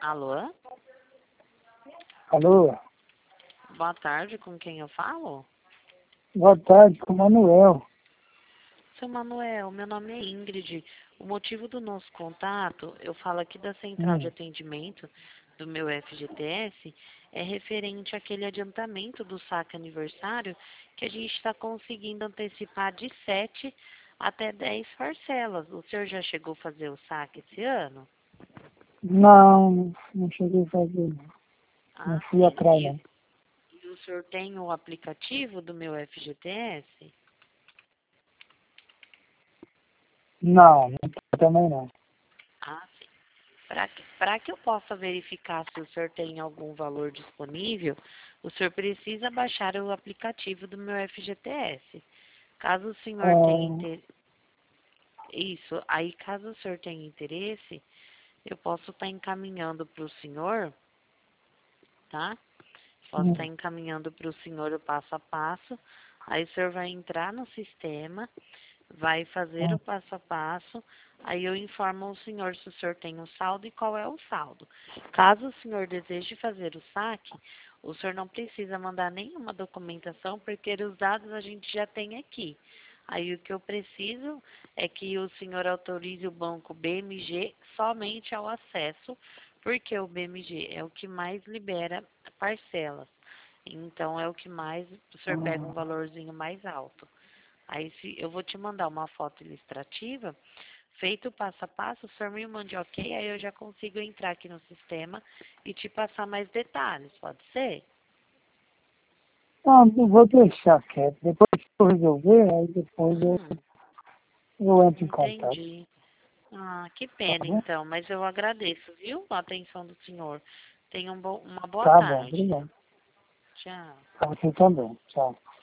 Alô? Alô? Boa tarde, com quem eu falo? Boa tarde, com o Manuel. Seu Manuel, meu nome é Ingrid. O motivo do nosso contato, eu falo aqui da central de atendimento do meu FGTS, é referente àquele adiantamento do saque aniversário que a gente está conseguindo antecipar de 7 até 10 parcelas. O senhor já chegou a fazer o saque esse ano? Não cheguei a fazer, não. Não fui Sim. atrás, não. E o senhor tem o aplicativo do meu FGTS? Não também não. Sim. Para que eu possa verificar se o senhor tem algum valor disponível, o senhor precisa baixar o aplicativo do meu FGTS. Caso o senhor tenha interesse, caso o senhor tenha interesse, eu posso estar encaminhando para o senhor, tá? Posso estar encaminhando para o senhor o passo a passo. Aí o senhor vai entrar no sistema, vai fazer o passo a passo, aí eu informo o senhor se o senhor tem um saldo e qual é o saldo. Caso o senhor deseje fazer o saque, o senhor não precisa mandar nenhuma documentação, porque os dados a gente já tem aqui. Aí o que eu preciso é que o senhor autorize o banco BMG somente ao acesso, porque o BMG é o que mais libera parcelas. Então é o que mais, o senhor pega um valorzinho mais alto. Aí eu vou te mandar uma foto ilustrativa, feito o passo a passo, o senhor me mande ok, aí eu já consigo entrar aqui no sistema e te passar mais detalhes, pode ser? Não vou deixar quieto. Depois que eu resolver, aí depois eu entro em contato. Entendi. Que Tá pena bom? então, mas eu agradeço, viu, a atenção do senhor. Tenha uma boa Tá bom, tarde. obrigado. Tchau. Pra você também. Tchau.